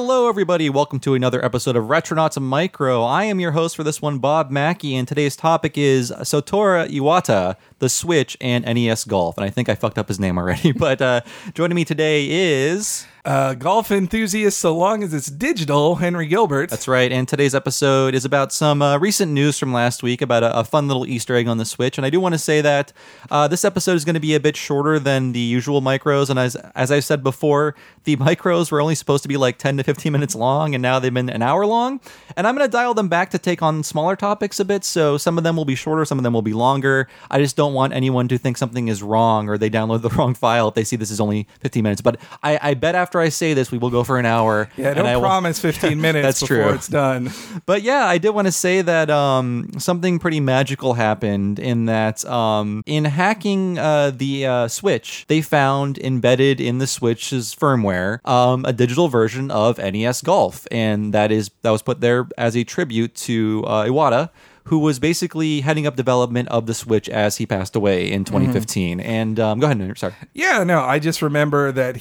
Hello, everybody. Welcome to another episode of Retronauts Micro. I am your host for this one, Bob Mackey, and today's topic is Satoru Iwata, the Switch, and NES Golf. And I think I fucked up his name already, but joining me today is... golf enthusiast, so long as it's digital, Henry Gilbert. That's right, and today's episode is about some recent news from last week about a fun little Easter egg on the Switch, and I do want to say that this episode is going to be a bit shorter than the usual micros, and as I've said before, the micros were only supposed to be like 10 to 15 minutes long, and now they've been an hour long, and I'm going to dial them back to take on smaller topics a bit, so some of them will be shorter, some of them will be longer. I just don't want anyone to think something is wrong, or they download the wrong file if they see this is only 15 minutes, but I bet after I say this, we will go for an hour. Yeah, don't promise 15 minutes That's before true. It's done. But yeah, I did want to say that something pretty magical happened in that in hacking the Switch, they found embedded in the Switch's firmware a digital version of NES Golf, and that was put there as a tribute to Iwata, who was basically heading up development of the Switch as he passed away in 2015. And go ahead, Andrew, sorry. Yeah, no, I just remember that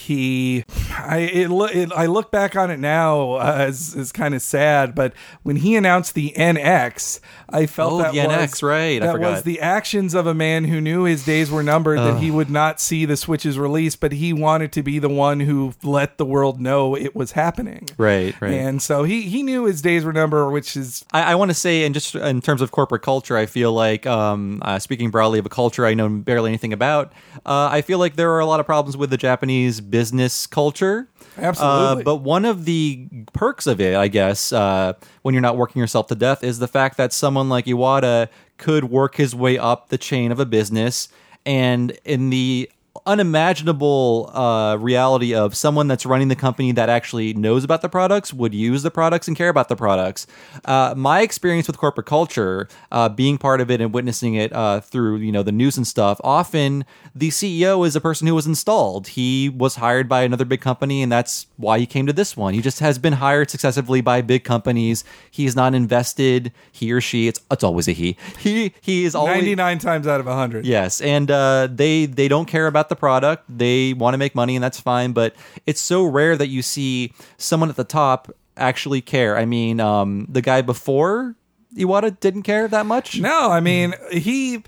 I look back on it now as kind of sad, but when he announced the NX, I felt the NX, right? I forgot. Was the actions of a man who knew his days were numbered, that he would not see the Switch's release, but he wanted to be the one who let the world know it was happening. Right. And so he knew his days were numbered, which is... I want to say, and just in terms of corporate culture, I feel like, speaking broadly of a culture I know barely anything about, I feel like there are a lot of problems with the Japanese business culture. Absolutely. But one of the perks of it, I guess, when you're not working yourself to death, is the fact that someone like Iwata could work his way up the chain of a business, and in the unimaginable reality of someone that's running the company that actually knows about the products, would use the products and care about the products. My experience with corporate culture, being part of it and witnessing it through the news and stuff, often the CEO is a person who was installed. He was hired by another big company, and that's why he came to this one. He just has been hired successively by big companies. He's not invested. He or she, it's always a he. He is always 99 times out of 100. Yes, and they don't care about the product. They want to make money, and that's fine, but it's so rare that you see someone at the top actually care. I mean, the guy before Iwata didn't care that much. No, I mean, and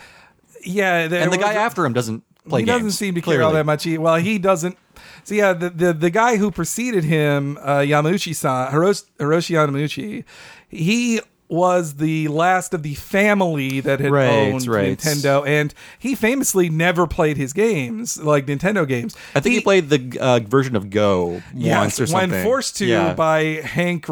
the guy after him doesn't play games. He doesn't seem to care all that much. He doesn't. So yeah, the guy who preceded him, Yamauchi-san, Hiroshi Yamauchi, he was the last of the family that had owned Nintendo, and he famously never played his games, like Nintendo games. I think he played the version of Go once or something. When forced to by Hank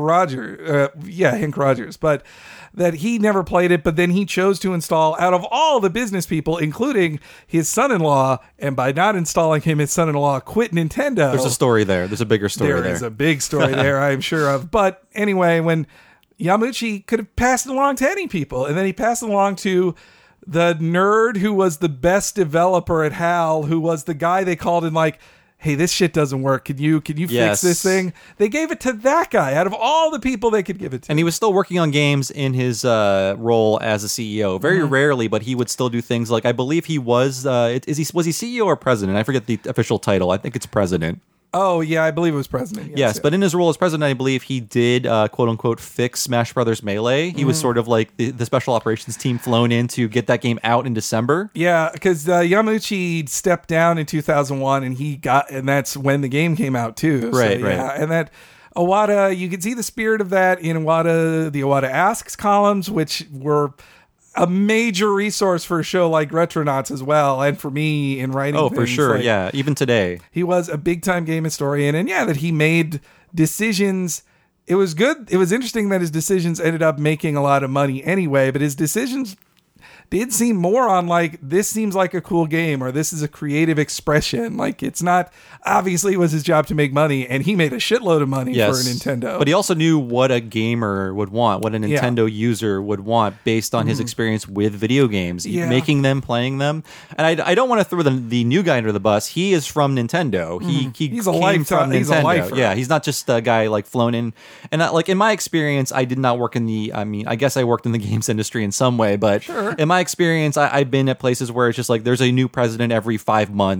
Rogers, but that he never played it, but then he chose to install, out of all the business people, including his son-in-law, and by not installing him, his son-in-law quit Nintendo. There's a story there. There's a bigger story there. There is a big story there, I'm sure of. But anyway, when Yamauchi could have passed it along to any people, and then he passed it along to the nerd who was the best developer at HAL, who was the guy they called in like, hey, this shit doesn't work. Can you fix this thing? They gave it to that guy out of all the people they could give it to. And he was still working on games in his role as a CEO. Very rarely, but he would still do things like, I believe he was, was he CEO or president? I forget the official title. I think it's president. Oh, yeah, I believe it was president. Yes, but in his role as president, I believe he did, quote-unquote, fix Smash Brothers Melee. He was sort of like the special operations team flown in to get that game out in December. Yeah, because Yamauchi stepped down in 2001, and that's when the game came out, too. Right. And that Iwata, you can see the spirit of that in the Iwata Asks columns, which were a major resource for a show like Retronauts as well, and for me in writing. Oh, for sure, yeah. Even today, he was a big time game historian, and that he made decisions. It was good. It was interesting that his decisions ended up making a lot of money anyway, but his decisions did seem more on like, this seems like a cool game, or this is a creative expression. Like, it's not, obviously it was his job to make money, and he made a shitload of money for Nintendo. But he also knew what a gamer would want, what a Nintendo user would want based on his experience with video games, making them, playing them. And I don't want to throw the new guy under the bus. He is from Nintendo. He's a lifetime. He's a lifer. Yeah, he's not just a guy like flown in. And like in my experience, I did not work I guess I worked in the games industry in some way, but in my experience, I've been at places where it's just like there's a new president every 5 months,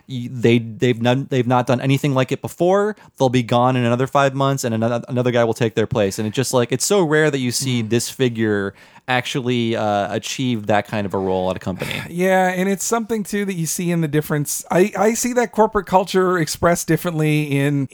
They've not done anything like it before. They'll be gone in another 5 months, and another guy will take their place. And it's just like, it's so rare that you see this figure actually achieve that kind of a role at a company. Yeah, and it's something too that you see in the difference. I see that corporate culture expressed differently in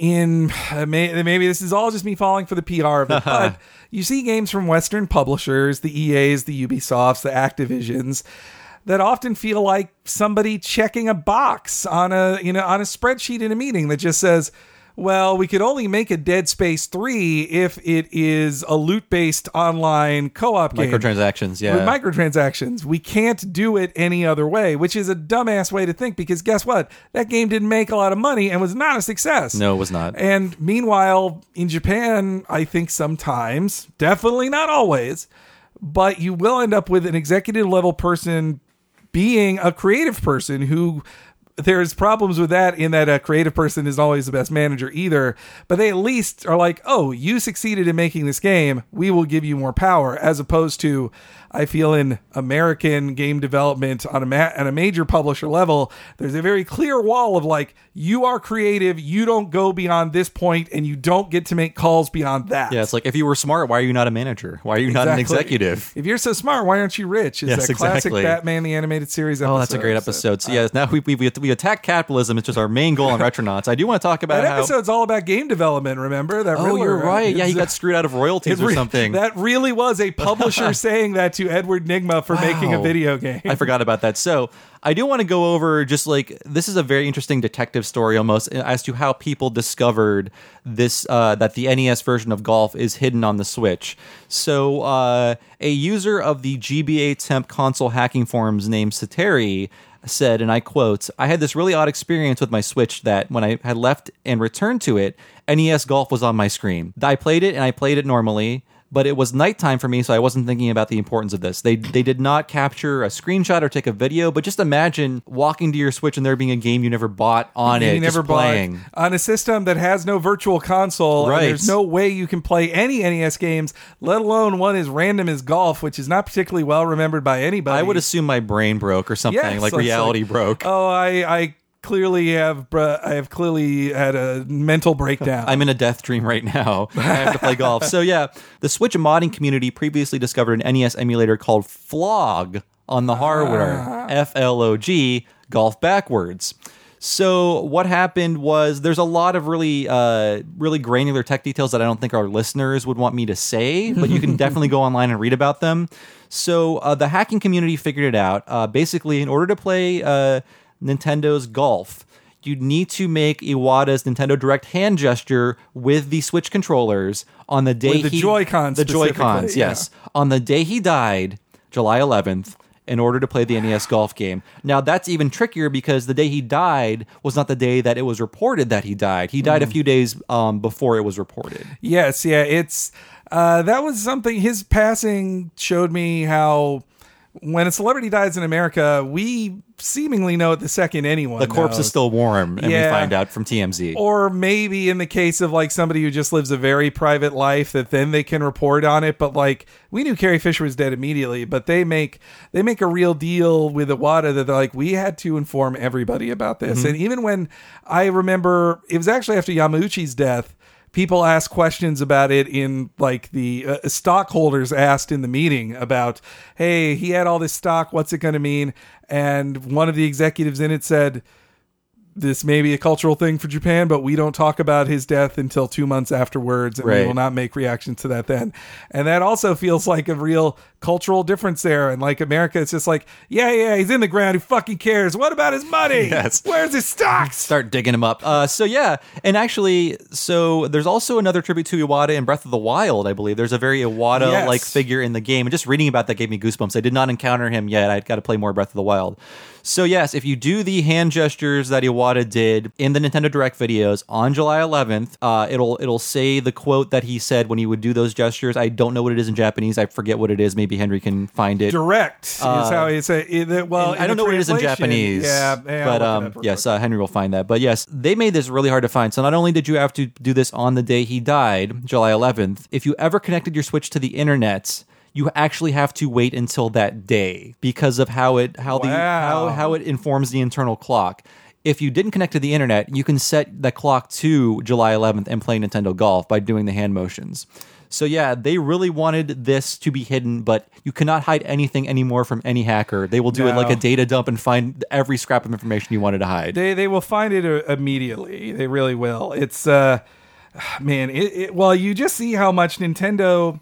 maybe this is all just me falling for the PR of it, but you see games from Western publishers, the EAs, the Ubisofts, the Activisions, that often feel like somebody checking a box on a spreadsheet in a meeting that just says, well, we could only make a Dead Space 3 if it is a loot-based online co-op game. Microtransactions, yeah. With microtransactions. We can't do it any other way, which is a dumbass way to think, because guess what? That game didn't make a lot of money and was not a success. No, it was not. And meanwhile, in Japan, I think sometimes, definitely not always, but you will end up with an executive-level person being a creative person who... There's problems with that in that a creative person isn't always the best manager either, but they at least are like, oh, you succeeded in making this game, we will give you more power, as opposed to, I feel in American game development on a major publisher level, there's a very clear wall of like, you are creative, you don't go beyond this point, and you don't get to make calls beyond that. Yeah, it's like, if you were smart, why are you not a manager? Why are you not an executive? If you're so smart, why aren't you rich? Is that classic Batman the Animated Series episode. Oh, that's a great episode. So yeah, now we attack capitalism. It's just our main goal on Retronauts. I do want to talk about that episode's all about game development, remember? That Riddler, you're right. Yeah, he got screwed out of royalties or something. That really was a publisher saying that to Edward Nygma for making a video game. I forgot about that. So I do want to go over just like, this is a very interesting detective story almost as to how people discovered this, that the NES version of Golf is hidden on the Switch. So a user of the GBA temp console hacking forums named Sateri said, and I quote, "I had this really odd experience with my Switch that when I had left and returned to it, NES Golf was on my screen. I played it and I played it normally, but it was nighttime for me, so I wasn't thinking about the importance of this. They did not capture a screenshot or take a video, but just imagine walking to your Switch and there being a game you never bought on it, just playing. On a system that has no virtual console, right. And there's no way you can play any NES games, let alone one as random as Golf, which is not particularly well remembered by anybody. I would assume my brain broke or something, like reality broke. Oh, I clearly have clearly had a mental breakdown. I'm in a death dream right now. I have to play Golf. So yeah, the Switch modding community previously discovered an NES emulator called Flog on the hardware. Flog, Golf backwards. So what happened was there's a lot of really granular tech details that I don't think our listeners would want me to say, but you can definitely go online and read about them. So the hacking community figured it out. Basically, in order to play Nintendo's Golf, you'd need to make Iwata's Nintendo Direct hand gesture with the Switch controllers on the day with the Joy-Cons. The Joy-Cons, yes. On the day he died, July 11th, in order to play the NES Golf game. Now, that's even trickier because the day he died was not the day that it was reported that he died. He died a few days before it was reported. Yes, yeah, it's that was something. His passing showed me how when a celebrity dies in America, we seemingly know it the second anyone The corpse knows. is still warm, and we find out from TMZ. Or maybe in the case of like somebody who just lives a very private life, that then they can report on it. But like, we knew Carrie Fisher was dead immediately, but they make a real deal with Iwata that they're like, we had to inform everybody about this. And even when I remember, it was actually after Yamauchi's death, people asked questions about it in like the stockholders asked in the meeting about, hey, he had all this stock, what's it going to mean? And one of the executives in it said, this may be a cultural thing for Japan, but we don't talk about his death until 2 months afterwards, and we will not make reactions to that then. And that also feels like a real cultural difference there. And like America, it's just like, yeah, he's in the ground. Who fucking cares? What about his money? Yes. Where's his stocks? Start digging him up. So yeah, and actually, so there's also another tribute to Iwata in Breath of the Wild, I believe. There's a very Iwata-like figure in the game. And just reading about that gave me goosebumps. I did not encounter him yet. I've got to play more Breath of the Wild. So yes, if you do the hand gestures that Iwata did in the Nintendo Direct videos on July 11th, it'll say the quote that he said when he would do those gestures. I don't know what it is in Japanese. I forget what it is. Maybe Henry can find it. Direct is how he say it. Well, I don't know what it is in Japanese. But yes, Henry will find that. But yes, they made this really hard to find. So not only did you have to do this on the day he died, July 11th, if you ever connected your Switch to the internet, you actually have to wait until that day because of how it informs the internal clock. if you didn't connect to the internet, you can set the clock to July 11th and play Nintendo Golf by doing the hand motions. So yeah, they really wanted this to be hidden, but you cannot hide anything anymore from any hacker. They will do it like a data dump and find every scrap of information you wanted to hide. They will find it immediately. They really will. It's man, well, you just see how much Nintendo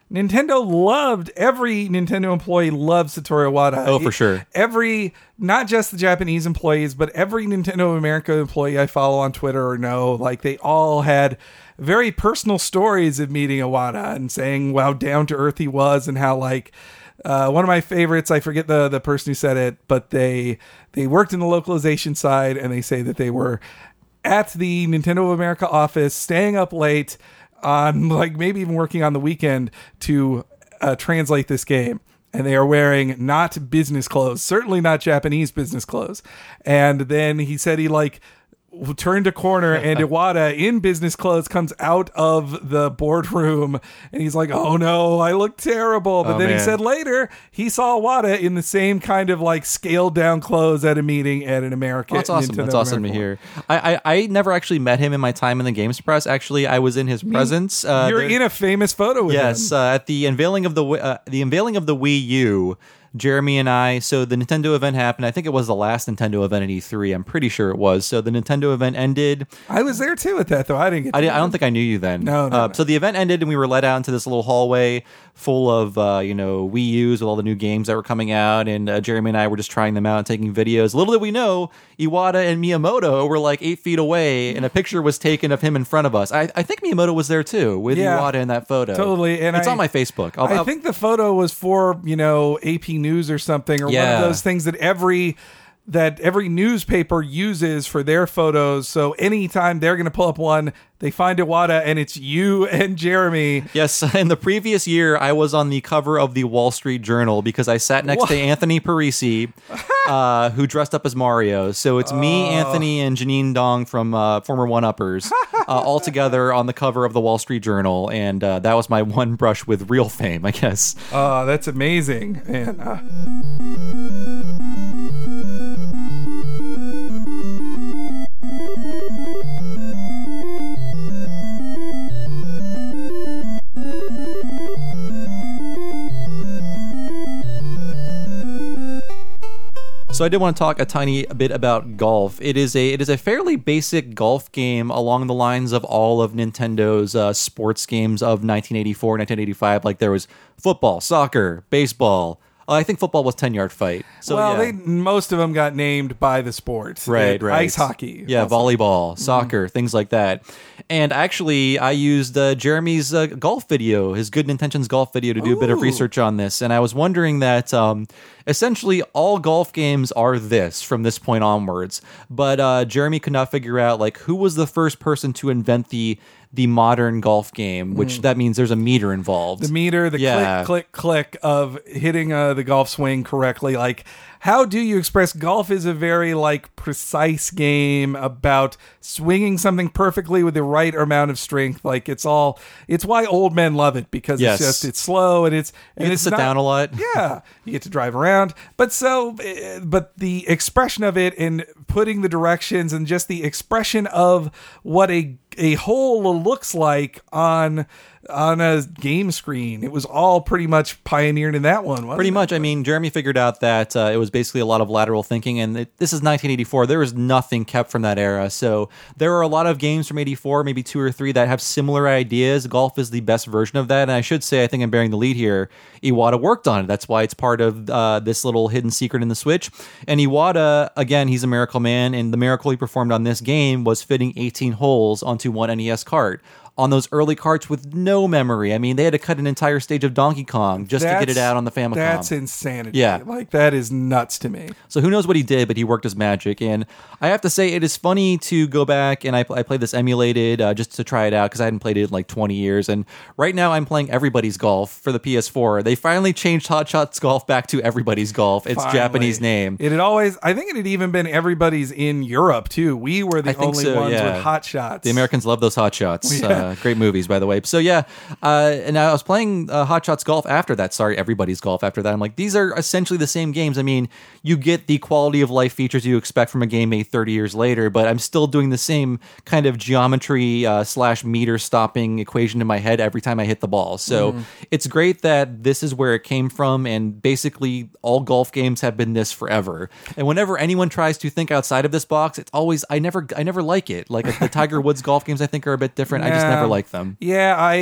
loved, every Nintendo employee loved Satoru Iwata. Oh, for sure. Not just the Japanese employees, but every Nintendo America employee I follow on Twitter or know, like they all had very personal stories of meeting Iwata and saying how down to earth he was, and how like one of my favorites, I forget the person who said it, but they worked in the localization side, and they say that they were at the Nintendo of America office staying up late on, like, maybe even working on the weekend to translate this game. And they are wearing not business clothes, certainly not Japanese business clothes. And then he said he turned a corner and Iwata in business clothes comes out of the boardroom and he's like, oh no, I look terrible. But then he said later he saw Iwata in the same kind of like scaled down clothes at a meeting at an American. That's awesome. That's awesome to hear. I never actually met him in my time in the Games Press. Actually, I was in his presence. You're in a famous photo with him. Yes, at the unveiling of the Wii U. Jeremy and I, so the Nintendo event happened. I think it was the last Nintendo event at E3. I'm pretty sure it was. So the Nintendo event ended. I was there too at that, though. I didn't get I don't think I knew you then. No. So the event ended and we were let out into this little hallway full of, Wii U's with all the new games that were coming out. And Jeremy and I were just trying them out and taking videos. Little did we know, Iwata and Miyamoto were like 8 feet away and a picture was taken of him in front of us. I think Miyamoto was there too with Iwata in that photo. Totally. And it's on my Facebook. I think the photo was for, AP News or something, or one of those things that every newspaper uses for their photos. So anytime they're going to pull up one, they find Iwata and it's you and Jeremy. Yes, in the previous year, I was on the cover of the Wall Street Journal because I sat next to Anthony Parisi, who dressed up as Mario. So it's me, Anthony, and Janine Dong from former One-Uppers, all together on the cover of the Wall Street Journal. And that was my one brush with real fame, I guess. Oh, that's amazing. Man. So I did want to talk a tiny bit about golf. It is a fairly basic golf game along the lines of all of Nintendo's sports games of 1984, 1985. Like there was football, soccer, baseball. I think football was 10-yard fight. So most of them got named by the sport. Right. Ice hockey. Yeah, volleyball, soccer, things like that. And actually, I used Jeremy's golf video, his Good Intentions golf video, to do a bit of research on this. And I was wondering that essentially all golf games are this from this point onwards. But Jeremy could not figure out like who was the first person to invent the modern golf game, which that means there's a meter involved. The meter, click, click, click of hitting the golf swing correctly. Like, how do you express golf is a very like precise game about swinging something perfectly with the right amount of strength. Like it's why old men love it, because it's slow and it's sit down a lot. Yeah, you get to drive around, but the expression of it and putting the directions and just the expression of what a hole looks like on a game screen. It was all pretty much pioneered in that one. Pretty much. I mean, Jeremy figured out that it was basically a lot of lateral thinking, and this is 1984. There was nothing kept from that era. So there are a lot of games from 84, maybe 2 or 3, that have similar ideas. Golf is the best version of that. And I should say, I think I'm bearing the lead here, Iwata worked on it. That's why it's part of this little hidden secret in the Switch. And Iwata, again, he's a miracle man, and the miracle he performed on this game was fitting 18 holes onto one NES cart. On those early carts with no memory. I mean, they had to cut an entire stage of Donkey Kong just to get it out on the Famicom. That's insanity. Yeah. Like, that is nuts to me. So who knows what he did, but he worked his magic. And I have to say, it is funny to go back, and I played this emulated just to try it out, because I hadn't played it in like 20 years. And right now I'm playing Everybody's Golf for the PS4. They finally changed Hot Shots Golf back to Everybody's Golf. It's Japanese name. It had always, I think it had even been Everybody's in Europe too. We were the only ones with Hot Shots. The Americans love those Hot Shots. Yeah. great movies, by the way. So yeah, and I was playing Hot Shots Golf after that. Sorry, Everybody's Golf after that. I'm like, these are essentially the same games. I mean, you get the quality of life features you expect from a game made 30 years later, but I'm still doing the same kind of geometry / meter stopping equation in my head every time I hit the ball. So it's great that this is where it came from, and basically all golf games have been this forever. And whenever anyone tries to think outside of this box, it's always I never like it. Like the Tiger Woods golf games, I think are a bit different. I just never like them. Yeah,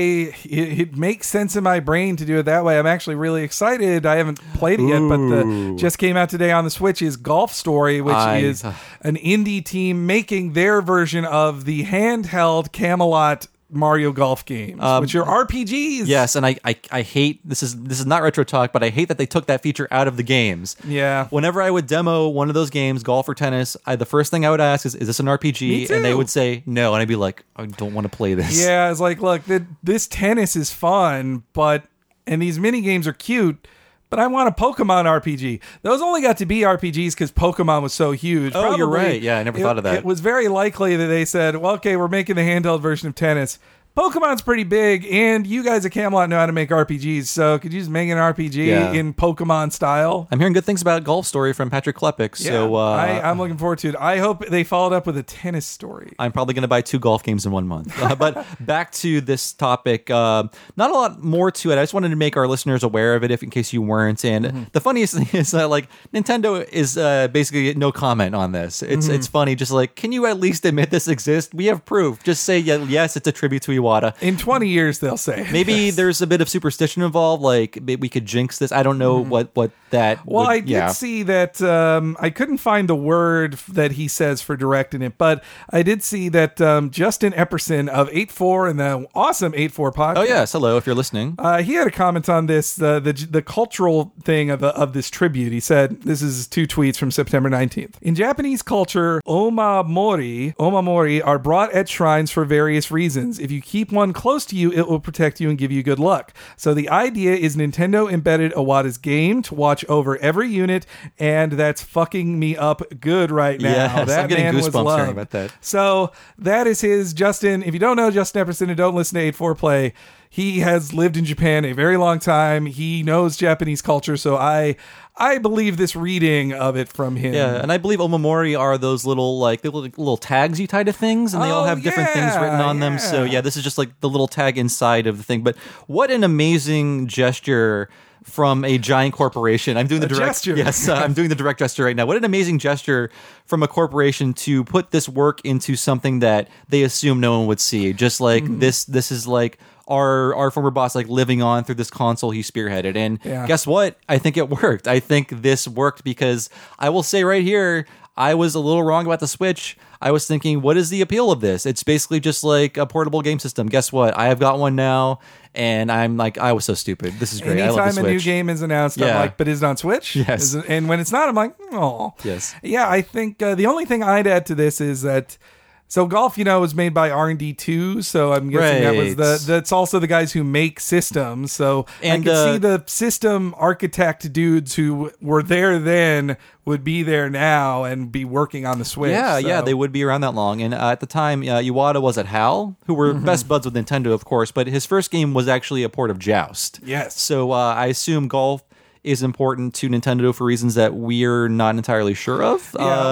it makes sense in my brain to do it that way. I'm actually really excited. I haven't played it yet, but just came out today on the Switch is Golf Story, which is an indie team making their version of the handheld Camelot Mario Golf games, which are RPGs. Yes, and I hate this is not retro talk, but I hate that they took that feature out of the games. Yeah. Whenever I would demo one of those games, golf or tennis, the first thing I would ask is this an RPG? Me too. And they would say no, and I'd be like, I don't want to play this. Yeah, it's like, look, this tennis is fun, and these mini games are cute. But I want a Pokemon RPG. Those only got to be RPGs because Pokemon was so huge. Oh, you're right. Yeah, I never thought of that. It was very likely that they said, well, okay, we're making the handheld version of tennis. Pokemon's pretty big, and you guys at Camelot know how to make RPGs, so could you just make an RPG in Pokemon style? I'm hearing good things about Golf Story from Patrick Klepek, so I'm looking forward to it. I hope they followed up with a tennis story. I'm probably going to buy 2 golf games in 1 month. But back to this topic, not a lot more to it. I just wanted to make our listeners aware of it, if in case you weren't. And the funniest thing is that like Nintendo is basically no comment on this. It's funny, just like, can you at least admit this exists? We have proof. Just say yes, it's a tribute to Iwata. In 20 years, they'll say. Maybe there's a bit of superstition involved, like maybe we could jinx this. I don't know what that Well, would, I did see that I couldn't find the word that he says for directing it, but I did see that Justin Epperson of 8.4 and the awesome 8.4 podcast. Oh, yes. Hello, if you're listening. He had a comment on this, the cultural thing of this tribute. He said, this is 2 tweets from September 19th. In Japanese culture, omamori are brought at shrines for various reasons. If you keep one close to you, it will protect you and give you good luck. So the idea is Nintendo embedded Iwata's game to watch over every unit, and that's fucking me up good right now. Yes, that I'm getting man was goosebumps loved. hearing about that. So that is his Justin. If you don't know Justin Epperson and don't listen to 8.4 Play, he has lived in Japan a very long time. He knows Japanese culture, so I believe this reading of it from him. Yeah, and I believe omamori are those little little tags you tie to things, and they all have different things written on them. So yeah, this is just like the little tag inside of the thing. But what an amazing gesture from a giant corporation. I'm doing the direct gesture. Yes, I'm doing the direct gesture right now. What an amazing gesture from a corporation to put this work into something that they assume no one would see. Just like this is like our former boss like living on through this console he spearheaded. And guess what? I think it worked. I think this worked because I will say right here, I was a little wrong about the Switch. I was thinking, what is the appeal of this? It's basically just like a portable game system. Guess what? I have got one now, and I'm like, I was so stupid. This is great. Anytime I love the Switch. a new game is announced, I'm like, but is it on Switch? Yes. And when it's not, I'm like, oh. Yes. Yeah, I think the only thing I'd add to this is that so Golf, was made by R&D 2, so I'm guessing that was that's also the guys who make systems. So I can see the system architect dudes who were there then would be there now and be working on the Switch. Yeah, they would be around that long. And at the time, Iwata was at HAL, who were best buds with Nintendo, of course, but his first game was actually a port of Joust. Yes. So I assume Golf is important to Nintendo for reasons that we're not entirely sure of.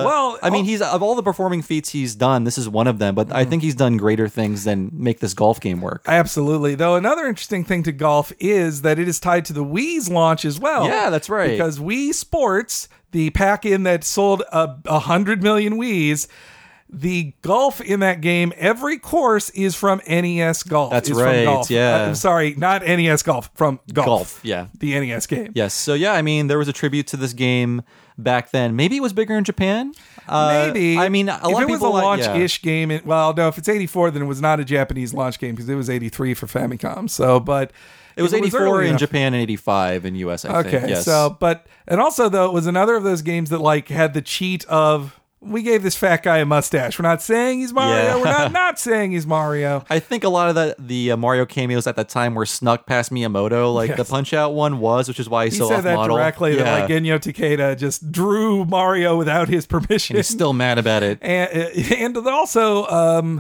I mean, he's of all the performing feats he's done, this is one of them, but I think he's done greater things than make this golf game work. Absolutely. Though another interesting thing to Golf is that it is tied to the Wii's launch as well. Yeah, that's right. Because Wii Sports, the pack-in that sold 100 million Wiis, the golf in that game, every course is from NES Golf. That's From right, golf. yeah. I'm sorry, not NES Golf, from Golf. Yeah. The NES game. Yes. So, yeah, I mean, there was a tribute to this game back then. Maybe it was bigger in Japan. Maybe. I mean, a lot of people... If it was a launch-ish game, if it's 84, then it was not a Japanese launch game because it was 83 for Famicom. So, but... It was 84 in Japan and 85 in US, I think. Okay, yes. so, and also, though, it was another of those games that, had the cheat of... We gave this fat guy a mustache. We're not saying he's Mario. Yeah. We're not saying he's Mario. I think a lot of the Mario cameos at that time were snuck past Miyamoto. The Punch-Out one was, which is why he's so off-model. He said that directly, that Genyo Takeda just drew Mario without his permission. And he's still mad about it. And also...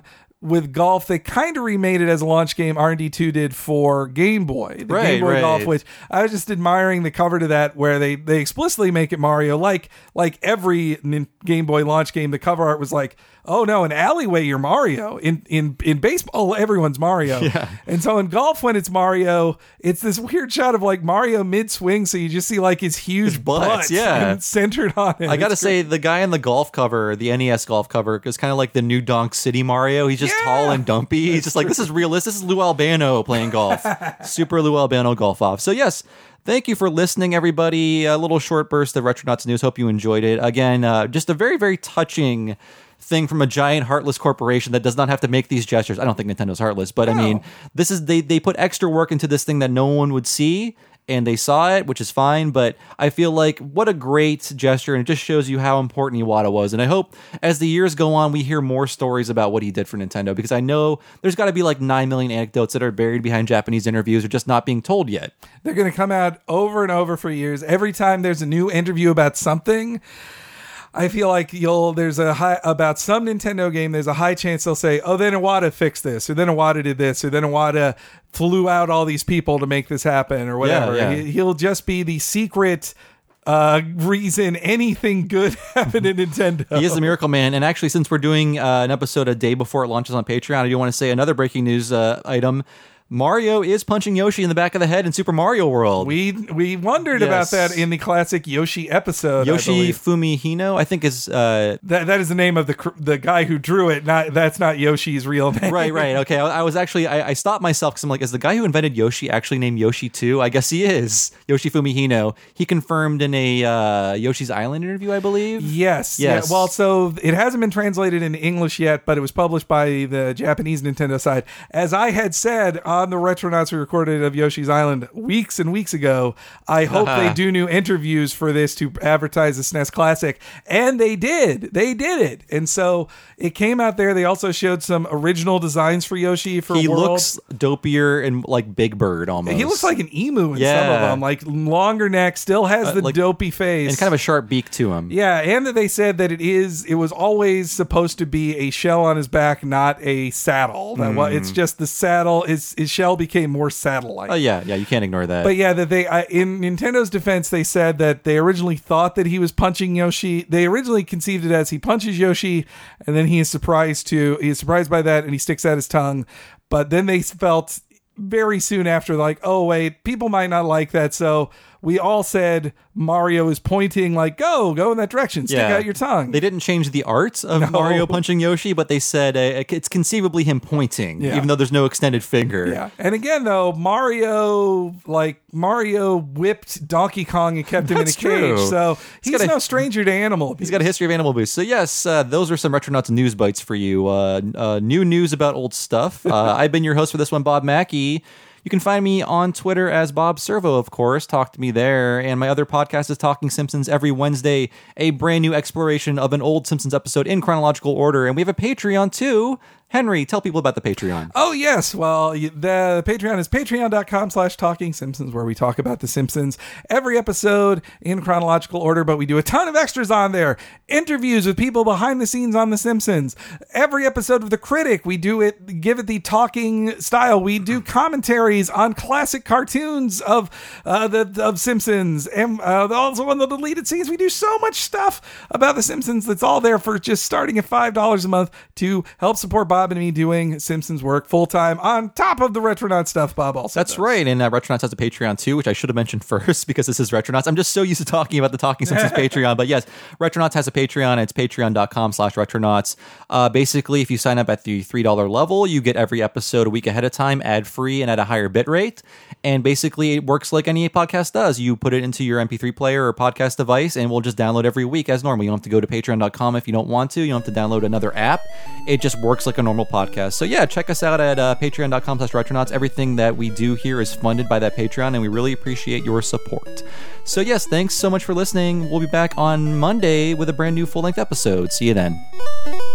with golf, they kind of remade it as a launch game. R&D 2 did for Game Boy, the Game Boy Golf, which I was just admiring the cover to that, where they explicitly make it Mario, like every Game Boy launch game. The cover art was like, oh no, in alleyway you're Mario. In baseball, everyone's Mario. Yeah. And so in golf, when it's Mario, it's this weird shot of like Mario mid swing, so you just see like his huge butt, yeah, centered on it. I gotta say, the guy in the golf cover, the NES golf cover, is kind of like the New Donk City Mario. He's just tall and dumpy. He's just like, this is realistic. This is Lou Albano playing golf. Super Lou Albano golf off. So yes, thank you for listening, everybody. A little short burst of Retronauts news. Hope you enjoyed it. Again, just a very, very touching thing from a giant heartless corporation that does not have to make these gestures. I don't think Nintendo's heartless, but I mean, this is they put extra work into this thing that no one would see, and they saw it, which is fine, but I feel like what a great gesture, and it just shows you how important Iwata was. And I hope as the years go on, we hear more stories about what he did for Nintendo, because I know there's got to be like 9 million anecdotes that are buried behind Japanese interviews or just not being told yet. They're going to come out over and over for years. Every time there's a new interview about something, I feel like about some Nintendo game, there's a high chance they'll say, oh, then Iwata fixed this, or then Iwata did this, or then Iwata flew out all these people to make this happen, or whatever. Yeah. He'll just be the secret reason anything good happened in Nintendo. He is the Miracle Man. And actually, since we're doing an episode a day before it launches on Patreon, I do want to say another breaking news item. Mario is punching Yoshi in the back of the head in Super Mario World. We wondered about that in the classic Yoshi episode. Yoshi Fumihino, I think is that is the name of the guy who drew it. That's not Yoshi's real name. Right. Okay, I was actually I stopped myself because I'm like, is the guy who invented Yoshi actually named Yoshi too? I guess he is. Yoshi Fumihino. He confirmed in a Yoshi's Island interview, I believe. Yes. Yeah, well, so it hasn't been translated into English yet, but it was published by the Japanese Nintendo side. As I had said on the Retronauts we recorded of Yoshi's Island weeks and weeks ago, I hope they do new interviews for this to advertise the SNES Classic, and they did. They did it, and so it came out there. They also showed some original designs for Yoshi for He World. looks dopier and like Big Bird almost. He looks like an emu in some of them, like longer neck, still has the dopey face, and kind of a sharp beak to him. Yeah, and that they said that it was always supposed to be a shell on his back, not a saddle. It's just the saddle. His shell became more saddle-like. Oh yeah, you can't ignore that. But yeah, that in Nintendo's defense, they said that they originally thought that he was punching Yoshi. They originally conceived it as he punches Yoshi, and then he is surprised by that, and he sticks out his tongue. But then they felt very soon after, like, oh wait, people might not like that, so we all said Mario is pointing, like, go in that direction, stick out your tongue. They didn't change the art of Mario punching Yoshi, but they said it's conceivably him pointing, even though there's no extended finger. Yeah, and again though, Mario whipped Donkey Kong and kept him in a cage, so he's no stranger to animal abuse. He's got a history of animal abuse. So yes, those are some Retronauts news bites for you. New news about old stuff. I've been your host for this one, Bob Mackey. You can find me on Twitter as Bob Servo, of course. Talk to me there. And my other podcast is Talking Simpsons every Wednesday, a brand new exploration of an old Simpsons episode in chronological order. And we have a Patreon too. Henry, tell people about the Patreon. Oh, yes. Well, the Patreon is patreon.com/Talking Simpsons, where we talk about The Simpsons every episode in chronological order, but we do a ton of extras on there. Interviews with people behind the scenes on The Simpsons. Every episode of The Critic, we give it the talking style. We do commentaries on classic cartoons of Simpsons, and also on the deleted scenes. We do so much stuff about The Simpsons that's all there for just starting at $5 a month to help support Bob and me doing Simpsons work full-time on top of the Retronauts stuff Bob also That's does. right, and Retronauts has a Patreon too, which I should have mentioned first because this is Retronauts. I'm just so used to talking about the Talking Simpsons Patreon, but yes, Retronauts has a Patreon. It's patreon.com/Retronauts. Basically, if you sign up at the $3 level, you get every episode a week ahead of time, ad-free and at a higher bit rate, and basically it works like any podcast does. You put it into your MP3 player or podcast device, and we'll just download every week as normal. You don't have to go to patreon.com if you don't want to. You don't have to download another app. It just works like a normal podcast. So yeah, check us out at patreon.com/Retronauts. Everything that we do here is funded by that Patreon, and we really appreciate your support. So yes, thanks so much for listening. We'll be back on Monday with a brand new full-length episode. See you then.